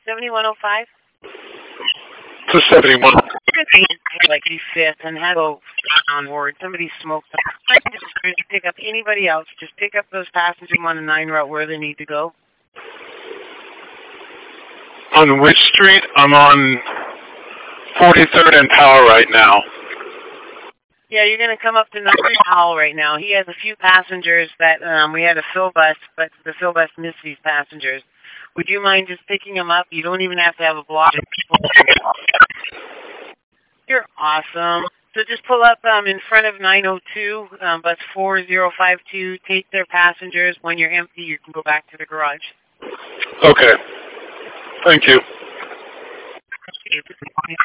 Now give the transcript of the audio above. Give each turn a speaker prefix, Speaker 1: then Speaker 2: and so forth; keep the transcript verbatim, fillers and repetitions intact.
Speaker 1: seventy-one oh five?
Speaker 2: To seventy-one.
Speaker 1: Like fifth and had to go onward. Somebody smoked them. Just pick up anybody else. Just pick up those passengers on the nine route where they need to go.
Speaker 2: On which street? I'm on forty-third and Powell right now.
Speaker 1: Yeah, you're going to come up to number Powell right now. He has a few passengers that um, we had a fill bus, but the fill bus missed these passengers. Would you mind just picking them up? You don't even have to have a block of people. You're awesome. So just pull up um, in front of nine oh two, um, bus four zero five two. Take their passengers. When you're empty, you can go back to the garage.
Speaker 2: Okay. Thank you.